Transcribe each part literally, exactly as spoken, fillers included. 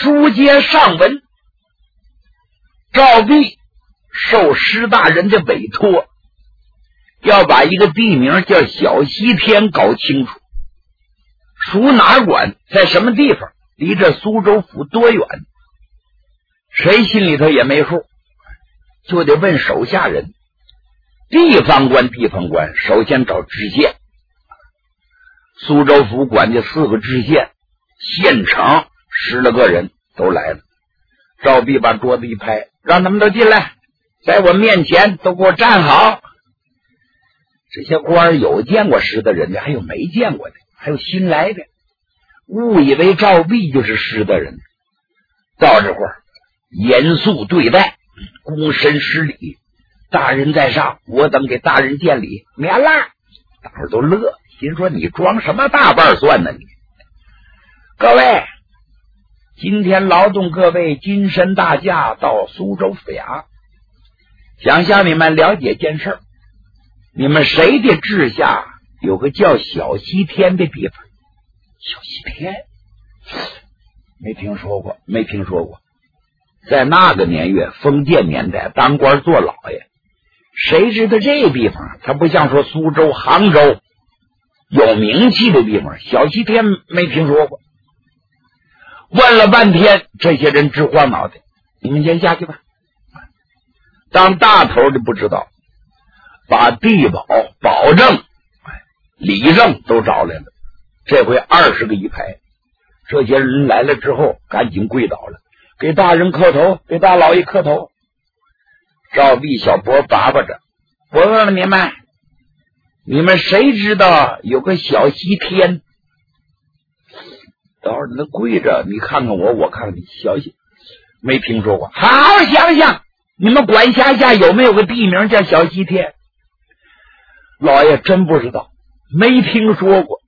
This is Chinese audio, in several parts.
书接上文，赵弼受施大人的委托，要把一个地名叫小西天搞清楚，属哪管，在什么地方，离这苏州府多远，谁心里头也没数，就得问手下人。地方官地方官首先找知县，苏州府管的四个知县，县城十来个人都来了。赵弼把桌子一拍，让他们都进来，在我面前都给我站好。这些官有见过施大人的，还有没见过的，还有新来的，误以为赵弼就是施大人。到这会儿严肃对待，躬身施礼，大人在上，我等给大人见礼，免了。大伙都乐，心说你装什么大瓣蒜呢你？各位，今天劳动各位金身大驾到苏州府衙，想向你们了解件事，你们谁的治下有个叫小西天的地方？小西天没听说过，没听说过。在那个年月，封建年代，当官做老爷，谁知道这地方？他不像说苏州、杭州有名气的地方，小西天没听说过。问了半天，这些人直晃脑袋。你们先下去吧。当大头的不知道，把地保、保证、理政都找来了。这回二十个一排，这些人来了之后，赶紧跪倒了，给大人磕头，给大老爷磕头。赵弼小脖拔拔着，我问问你们，你们谁知道有个小西天？等会儿你跪着，你看看我，我看看你，小西没听说过。好好想想，你们管辖下有没有个地名叫小西天？老爷真不知道，没听说过。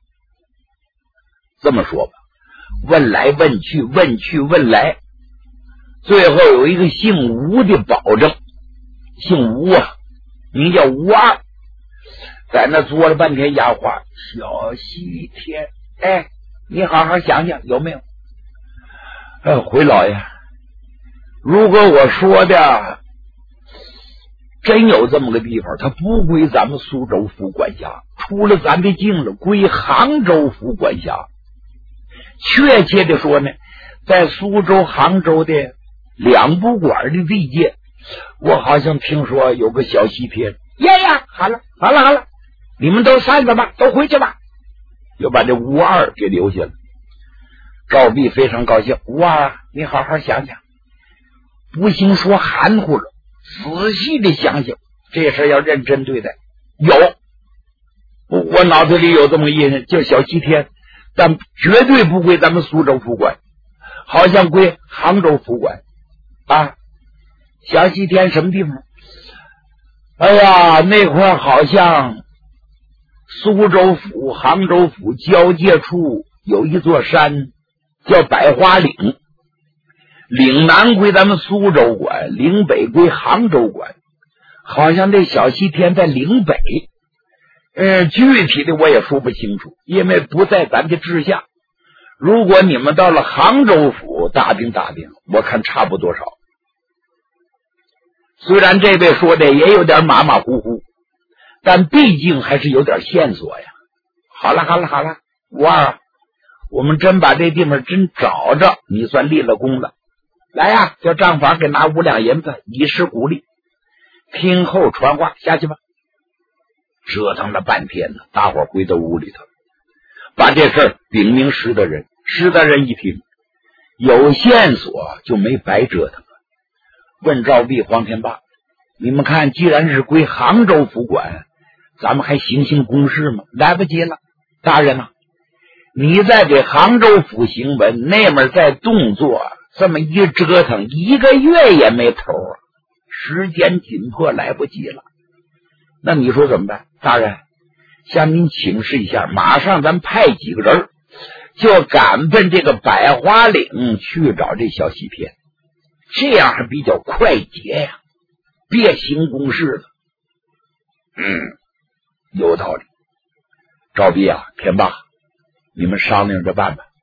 这么说吧，问来问去，问去问来，最后有一个姓吴的保证，姓吴啊，名叫吴二，在那做了半天哑话。小西天，哎，你好好想想有没有？呃，回老爷，如果我说的真有这么个地方，它不归咱们苏州府管辖，出了咱的境了，归杭州府管辖。确切的说呢，在苏州、杭州的两不管的地界，我好像听说有个小西天。呀呀，好了好了好了，你们都散了吧，都回去吧。又把这吴二给留下了。赵弼非常高兴，吴二啊，你好好想想，不行说含糊了，仔细的想想，这事要认真对待。有，我脑子里有这么个印象，叫小西天，但绝对不归咱们苏州府管，好像归杭州府管啊。小西天什么地方？哎呀，那块好像苏州府、杭州府交界处有一座山叫百花岭，岭南归咱们苏州管，岭北归杭州管，好像这小西天在岭北。呃，具体的我也说不清楚，因为不在咱的治下。如果你们到了杭州府打听打听，我看差不多少。虽然这位说的也有点马马虎虎，但毕竟还是有点线索呀。好了好了好了，吴二，我们真把这地方真找着，你算立了功了。来呀，叫账房给拿五两银子以示鼓励。听后传话，下去吧。折腾了半天呢，大伙回到屋里头，把这事儿禀明施大人。施大人一听有线索，就没白折腾了。问赵弼、黄天霸，你们看，既然是归杭州府管，咱们还行行公事吗？来不及了，大人啊，你再给杭州府行文，那边再动作，这么一折腾，一个月也没头啊，时间紧迫，来不及了。那你说怎么办？大人，向您请示一下，马上咱派几个人就赶奔这个百花岭去找这小西天，这样还比较快捷呀，别行公事了。嗯，有道理。赵弼啊，天霸，你们商量着办吧。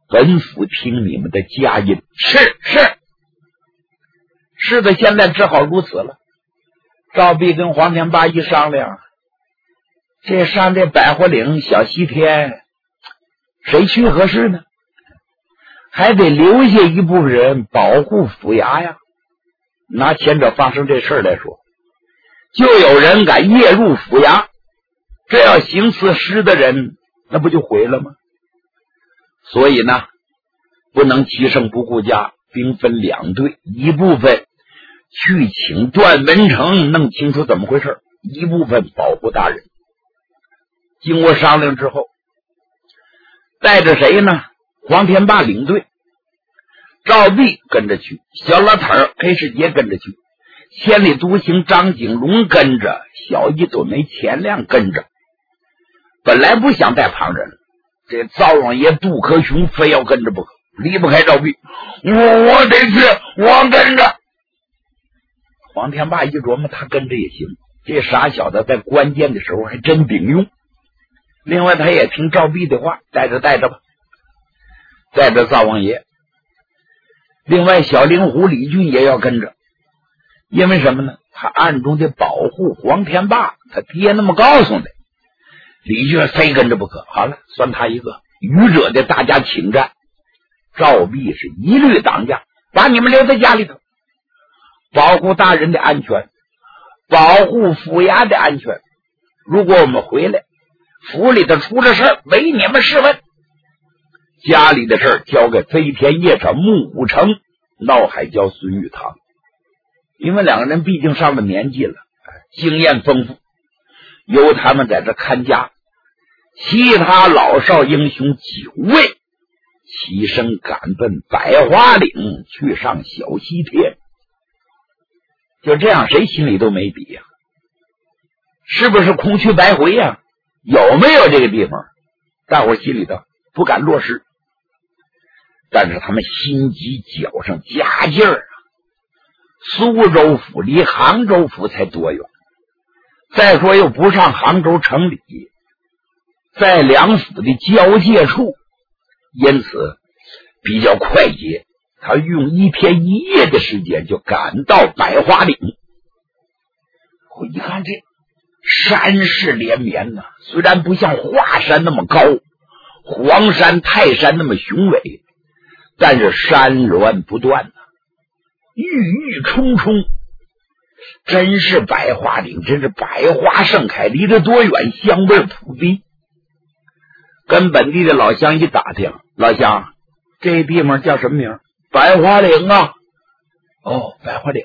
本府听你们的佳音。是是是的，现在只好如此了。赵弼跟黄天霸一商量，这上这百花岭小西天谁去合适呢？还得留下一部分人保护府衙呀。拿前者发生这事儿来说，就有人敢夜入府衙，这要行刺师的人那不就毁了吗？所以呢，不能齐胜不顾家，兵分两队，一部分去请段文成弄清楚怎么回事，一部分保护大人。经过商量之后，带着谁呢？黄天霸领队，赵弼跟着去，小老头儿黑世杰跟着去，千里独行张景龙跟着，小一朵梅钱亮跟着。本来不想带旁人，这灶王爷杜克雄非要跟着不可，离不开赵弼。我我得去，我跟着。黄天霸一琢磨，他跟着也行，这傻小子在关键的时候还真顶用。另外他也听赵弼的话，带着带着吧，带着灶王爷。另外小灵狐李俊也要跟着，因为什么呢？他暗中的保护黄天霸，他爹那么告诉的，李俊非跟着不可。好了，算他一个，愚者的大家请战。赵弼是一律挡驾，把你们留在家里头，保护大人的安全，保护府衙的安全。如果我们回来，府里头出了事儿，为你们试问。家里的事儿交给飞天夜叉穆虎城、闹海蛟孙玉堂，因为两个人毕竟上了年纪了，经验丰富，由他们在这看家。其他老少英雄九位齐声赶奔百花岭，去上小西天。就这样，谁心里都没底呀、啊？是不是空去白回呀、啊？有没有这个地方？大伙心里头不敢落实，但是他们心急脚上加劲儿啊！苏州府离杭州府才多远？再说又不上杭州城里，在两府的交界处，因此比较快捷。他用一天一夜的时间就赶到百花岭。我一看这山势连绵呐、啊，虽然不像华山那么高，黄山、泰山那么雄伟，但是山峦不断呐、啊，郁郁葱葱，真是百花岭，真是百花盛开，离得多远，香味扑鼻。跟本地的老乡一打听，老乡，这地方叫什么名？百花岭啊。哦，百花岭。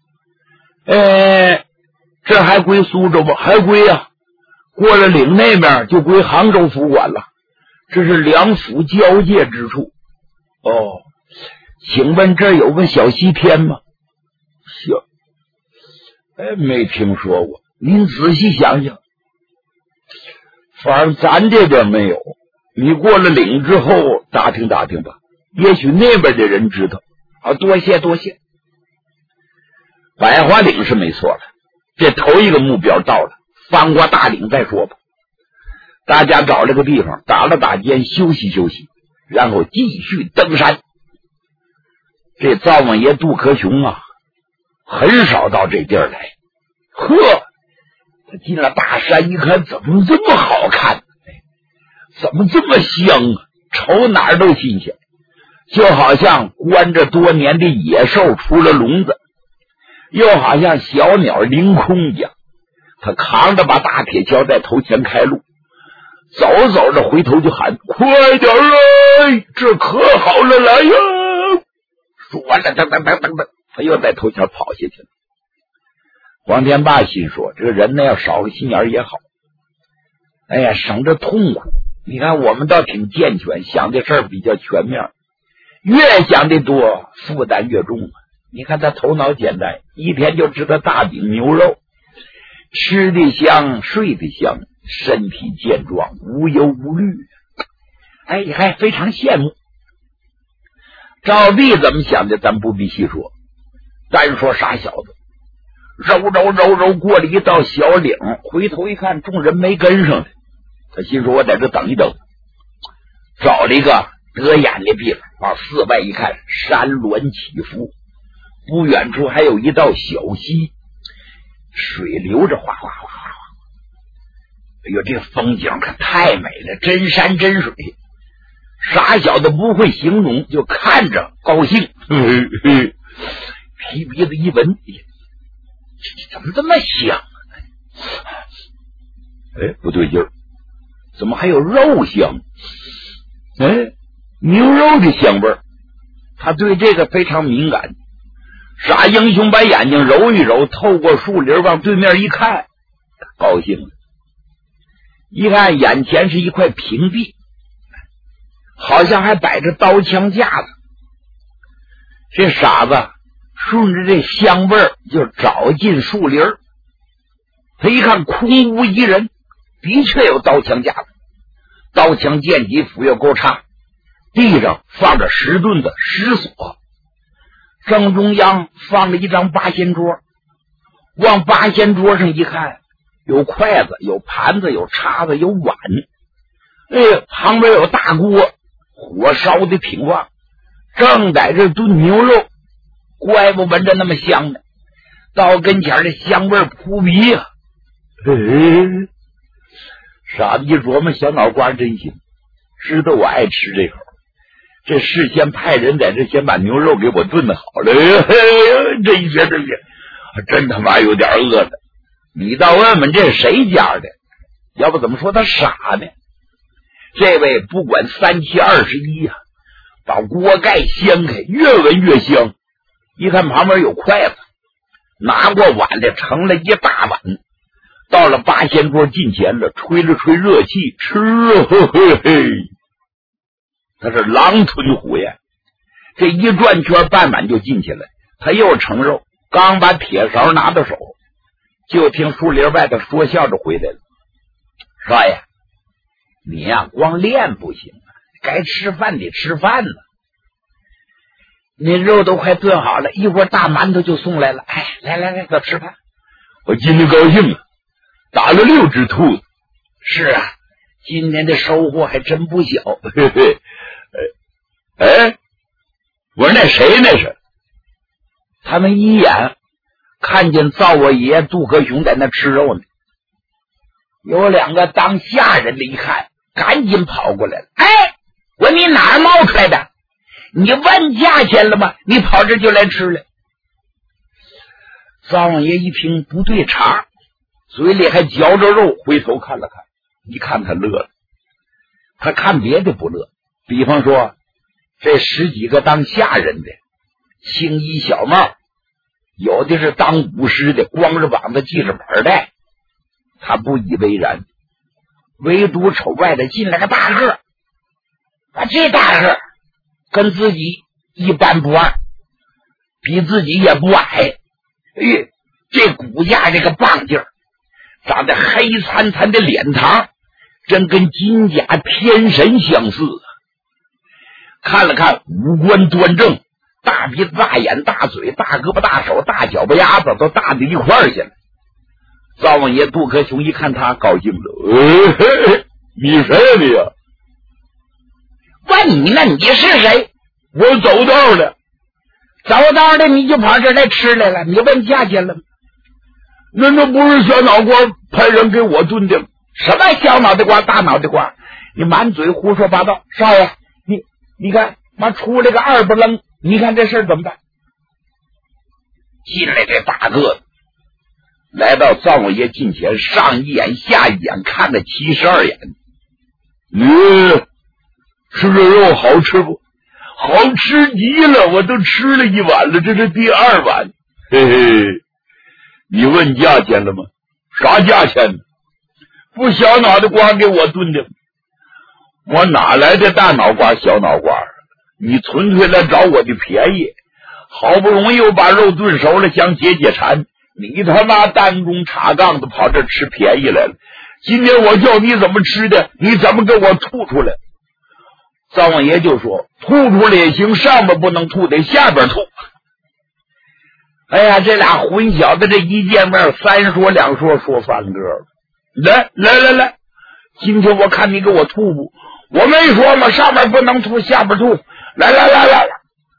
呃，这还归苏州吗？还归啊。过了岭那边就归杭州府管了，这是两府交界之处。哦，请问这儿有个小西天吗？小，哎，没听说过。您仔细想想，反正咱这边没有。你过了岭之后打听打听吧，也许那边的人知道。啊，多谢多谢。百花岭是没错了，这头一个目标到了，翻过大岭再说吧。大家找了个地方打了打尖，休息休息，然后继续登山。这灶王爷杜克雄啊，很少到这地儿来。呵，他进了大山一看，怎么这么好看，怎么这么香啊，瞅哪儿都新鲜，就好像关着多年的野兽出了笼子，又好像小鸟凌空一样。他扛着把大铁锹在头前开路，走走着回头就喊：快点来，这可好了，来呀！说完了，等等等等等，他又在头前跑下去了。黄天霸心说，这个人呢要少个心眼也好，哎呀，省着痛苦。你看我们倒挺健全，想的事儿比较全面，越想的多负担越重啊。你看他头脑简单，一天就知道大饼牛肉，吃的香，睡的香，身体健壮，无忧无虑，哎，还非常羡慕。赵弼怎么想的咱不必细说，单说傻小子揉揉揉揉过了一道小岭，回头一看众人没跟上来，他心说我在这等一等，找了一个得眼的地方，往四外一看，山峦起伏，不远处还有一道小溪，水流着哗哗哗哗哗。哎呦，这风景可太美了，真山真水。傻小子不会形容，就看着高兴。提鼻子一闻，这怎么这么香啊？哎，不对劲儿，怎么还有肉香？哎，牛肉的香味儿。他对这个非常敏感。傻英雄把眼睛揉一揉，透过树林往对面一看，高兴了。一看眼前是一块平地，好像还摆着刀枪架子。这傻子顺着这香味儿就找进树林，他一看空无一人，的确有刀枪架子，刀枪剑戟斧钺钩叉，地上放着石盾的石锁，正中央放着一张八仙桌，往八仙桌上一看，有筷子，有盘子，有叉子，有碗，哎，旁边有大锅，火烧的挺旺，正在这炖牛肉，怪不闻着那么香呢。到跟前的香味扑鼻呀、啊！哎，傻子一琢磨，小脑瓜真行，知道我爱吃这口，这事先派人在这先把牛肉给我炖的好了。这一些这些真他妈有点饿的。你倒问问这是谁家的？要不怎么说他傻呢？这位不管三七二十一呀，把锅盖掀开，越闻越香。一看旁边有筷子，拿过碗来盛了一大碗，到了八仙桌近前了，吹了吹热气，吃啊，嘿嘿嘿！他是狼吞虎咽，这一转圈半碗就进去了。他又盛肉，刚把铁勺拿到手，就听树林外头说笑着回来了：“少爷，你呀、啊、光练不行啊，该吃饭得吃饭呢。那肉都快炖好了，一会儿大馒头就送来了。哎，来来来，快吃饭！我今天高兴啊，打了六只兔子。是啊，今天的收获还真不小。嘿嘿，哎，我说那谁那是？他们一眼看见灶王爷杜克雄在那吃肉呢，有两个当下人的一看，赶紧跑过来了。哎，我说你哪儿冒出来的？你问价钱了吗？你跑这就来吃了。灶王爷一听不对茬，嘴里还嚼着肉，回头看了看，一看他乐了。他看别的不乐，比方说这十几个当下人的，青衣小帽，有的是当武师的，光着膀子系着板带，他不以为然。唯独瞅外头进来个大个，啊，这大个跟自己一般不二，比自己也不矮。哎，这骨架这个棒劲儿，长得黑惨惨的脸膛，真跟金甲天神相似。看了看五官端正，大鼻子大眼大嘴大胳膊大手大脚巴丫子都大到一块儿去了。灶王爷杜克雄一看他高兴了，哎嘿嘿，你谁呀你呀？问你呢，你是谁？我走道了。走道的你就跑这来吃来了，你问价钱了吗？那那不是小脑瓜派人给我炖的吗？什么小脑袋瓜大脑袋瓜，你满嘴胡说八道。少爷，你你看妈出来个二不愣，你看这事怎么办？进来这大个子来到灶王爷近前，上一眼下一眼看了七十二眼。嗯，吃这肉好吃不？好吃极了，我都吃了一碗了，这是第二碗。嘿嘿，你问价钱了吗？啥价钱呢？不小脑袋瓜给我炖的，我哪来的大脑瓜小脑瓜？你纯粹来找我的便宜，好不容易我把肉炖熟了，想解解馋，你他妈单中插杠子跑这吃便宜来了。今天我叫你怎么吃的，你怎么给我吐出来？灶王爷就说，吐出来也行，上边不能吐，得下边吐。哎呀，这俩混小子这一见面，三说两说说翻个了。来来来来，今天我看你给我吐不？ 我没说吗？上面不能吐，下边吐。来来来来来，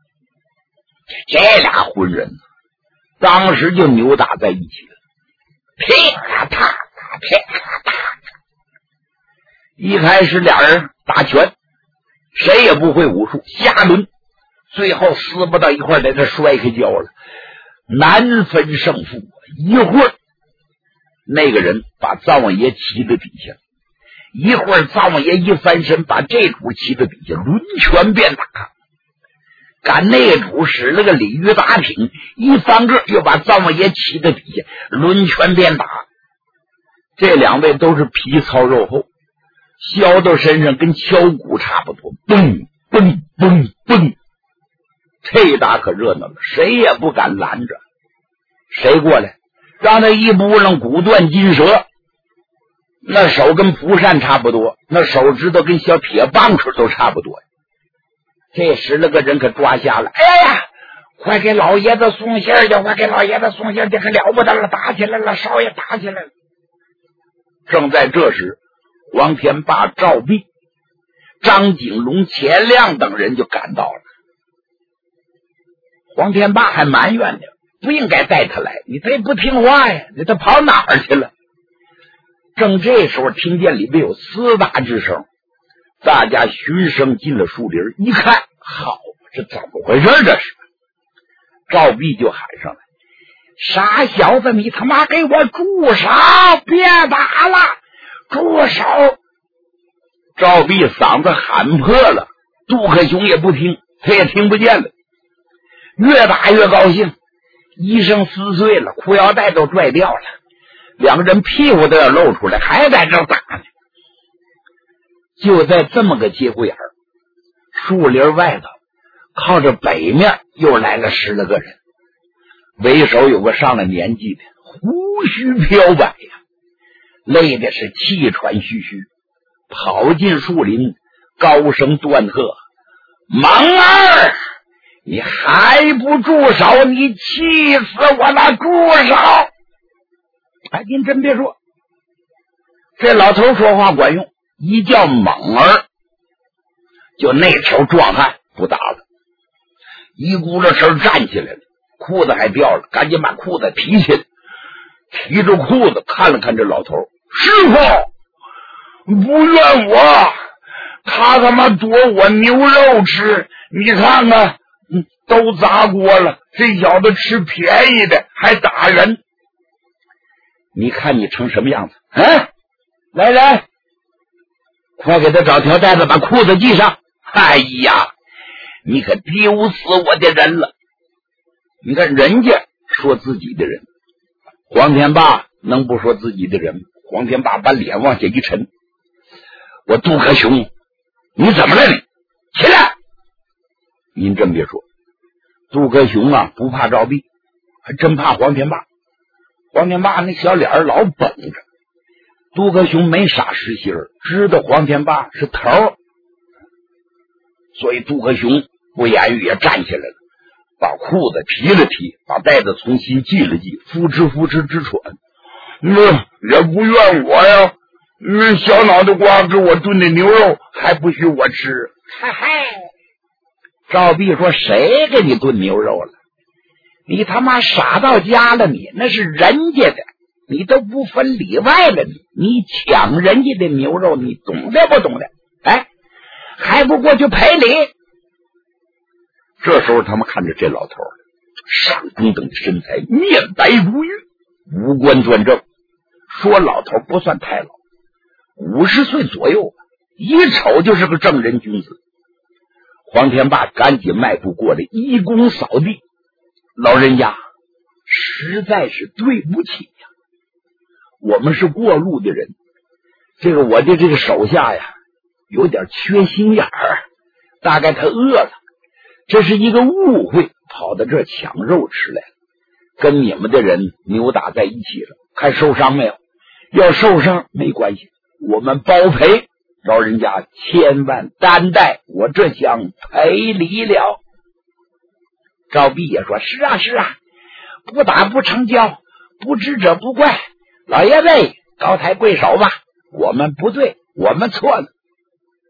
这俩混人当时就扭打在一起了，噼啦啪啦，噼啦啪啦。一开始俩人打拳，谁也不会武术，瞎抡，最后撕不到一块儿，在这摔开跤了，难分胜负。一会儿那个人把灶王爷骑在底下，一会儿灶王爷一翻身把这主骑在底下，抡拳便打。赶那主使了个鲤鱼打挺，一翻个又把灶王爷骑在底下，抡拳便打。这两位都是皮糙肉厚，削到身上跟敲鼓差不多，嘣嘣嘣嘣，这打可热闹了，谁也不敢拦着。谁过来让他一扑棱骨断筋折，那手跟蒲扇差不多，那手指头跟小铁棒槌都差不多。这十来个人可抓瞎了，哎呀，快给老爷子送信去，快给老爷子送信去，可了不得了，打起来了，少爷打起来了。正在这时，黄天霸、赵弼、张景龙、钱亮等人就赶到了。黄天霸还埋怨呢，不应该带他来，你他也不听话呀，你他跑哪儿去了？正这时候听见里边有厮打之声，大家循声进了树林，一看，好，这怎么回事？这是赵弼就喊上来：“傻小子，你他妈给我住手！别打了，住手！”赵弼嗓子喊破了，杜克雄也不听，他也听不见了，越打越高兴，衣裳撕碎了，裤腰带都拽掉了，两个人屁股都要露出来，还在这打呢。就在这么个节骨眼儿，树林外头靠着北面又来了十来个人，为首有个上了年纪的，胡须飘摆呀，累的是气喘吁吁，跑进树林，高声断喝：“蒙儿，你还不住手？你气死我了！住手！”哎，您真别说，这老头说话管用，一叫猛儿，就那条壮汉不打了，一咕噜声站起来了，裤子还掉了，赶紧把裤子提起来，提着裤子看了看这老头：“师傅，不怨我，他他妈夺我牛肉吃，你看看，嗯，都砸锅了，这小子吃便宜的还打人，你看你成什么样子？啊，来来，快给他找条带子把裤子系上！哎呀，你可丢死我的人了！你看人家说自己的人，黄天霸能不说自己的人？黄天霸把脸往下一沉：“我杜克雄，你怎么了你？起来！”您真别说，杜克雄啊不怕赵弼，还真怕黄天霸。黄天霸那小脸老绷着，杜克雄没傻实心儿，知道黄天霸是头儿，所以杜克雄不言语也站起来了，把裤子提了提，把带子重新系了系，呼哧呼哧直喘。那也不怨我呀，那小脑袋瓜给我炖的牛肉还不许我吃。嗨嗨，赵弼说：“谁给你炖牛肉了？你他妈傻到家了你，那是人家的，你都不分里外了你，你抢人家的牛肉，你懂的不懂的？哎，还不过去赔礼？”这时候他们看着这老头，上中等的身材，面白如玉，五官端正，说老头不算太老，五十岁左右，一瞅就是个正人君子。黄天霸赶紧迈步过来，一躬扫地：“老人家，实在是对不起呀，我们是过路的人，这个我的这个手下呀有点缺心眼儿，大概他饿了，这是一个误会，跑到这儿抢肉吃来了，跟你们的人扭打在一起了，看受伤没有？要受伤没关系，我们包赔，老人家千万担待，我这想赔礼了。”赵弼也说：“是啊是啊，不打不成交，不知者不怪，老爷子高抬贵手吧，我们不对，我们错了。”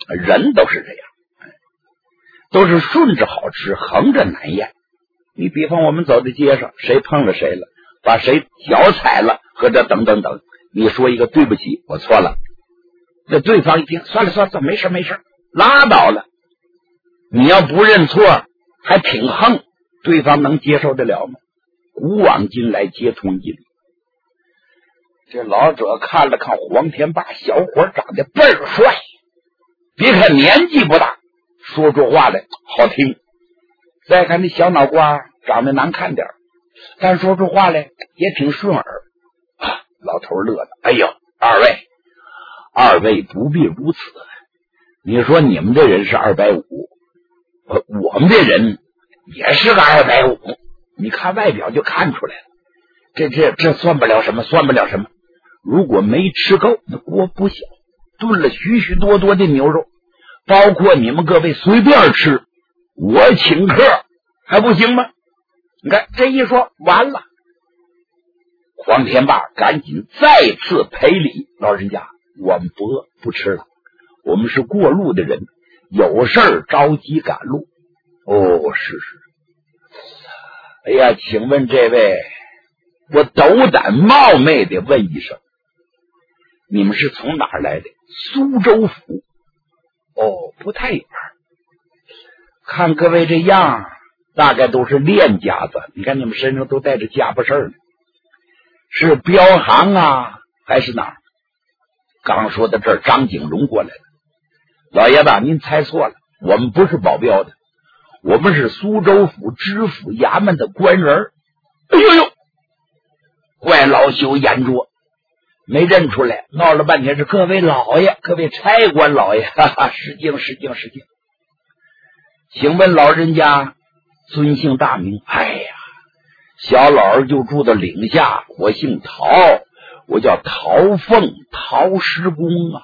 人都是这样，都是顺着好吃，横着难咽。你比方我们走在街上，谁碰了谁了，把谁脚踩了，或者等等等，你说一个对不起，我错了，这对方一听，算了算了，没事没事，拉倒了。你要不认错，还挺横，对方能接受得了吗？古往今来皆通一理。这老者看了看黄天霸，小伙长得倍儿帅，别看年纪不大，说出话来好听。再看那小脑瓜长得难看点，但说出话来也挺顺耳啊。老头乐了，哎呦，二位二位不必如此，你说你们这人是二百五，我们这人也是个二百五，你看外表就看出来了，这这这算不了什么，算不了什么。如果没吃够，那锅不小，炖了许许多多的牛肉，包括你们各位随便吃，我请客还不行吗？你看这一说完了，黄天霸赶紧再次赔礼，老人家，我们不饿不吃了，我们是过路的人，有事儿着急赶路。哦，是是。哎呀，请问这位，我斗胆冒昧的问一声，你们是从哪儿来的？苏州府。哦，不太远。看各位这样，大概都是练家子，你看你们身上都带着家伙事儿呢，是镖行啊还是哪儿？刚说到这儿，张景荣过来了。老爷子，您猜错了，我们不是保镖的，我们是苏州府知府衙门的官人。哎呦呦，怪老朽眼拙，没认出来，闹了半天是各位老爷，各位差官老爷，哈哈，失敬失敬失敬。请问老人家尊姓大名？哎呀，小老儿就住在岭下，我姓陶，我叫陶凤，陶师公啊。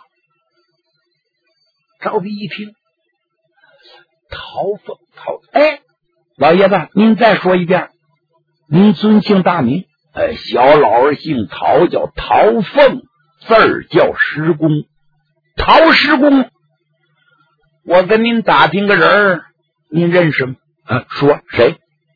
赵弼一听，陶凤陶，哎，老爷子，您再说一遍，您尊姓大名？哎，小老儿姓陶，叫陶凤，字儿叫师公。陶师公，我跟您打听个人儿，您认识吗？啊，说谁？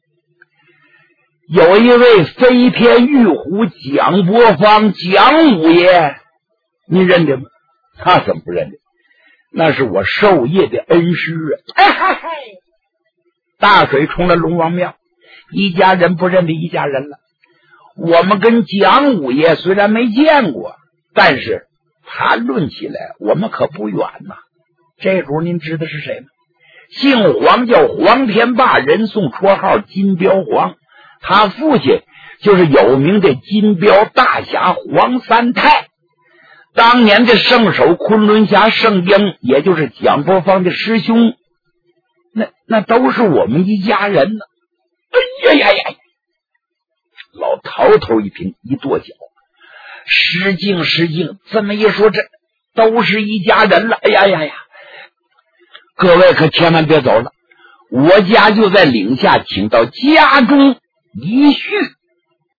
有一位飞天玉壶蒋伯方蒋五爷，您认得吗？他怎么不认得？那是我授业的恩师啊！哎嗨嗨，大水冲了龙王庙，一家人不认得一家人了。我们跟蒋五爷虽然没见过，但是谈论起来我们可不远呐。这主您知道是谁吗？姓黄，叫黄天霸，人送绰号金镖黄。他父亲就是有名的金镖大侠黄三太。当年的圣手昆仑侠圣英，也就是蒋伯方的师兄，那那都是我们一家人呢。哎呀呀呀！老陶头一听，一跺脚，失敬失敬，这么一说，这都是一家人了。哎呀呀呀！各位可千万别走了，我家就在岭下，请到家中一叙。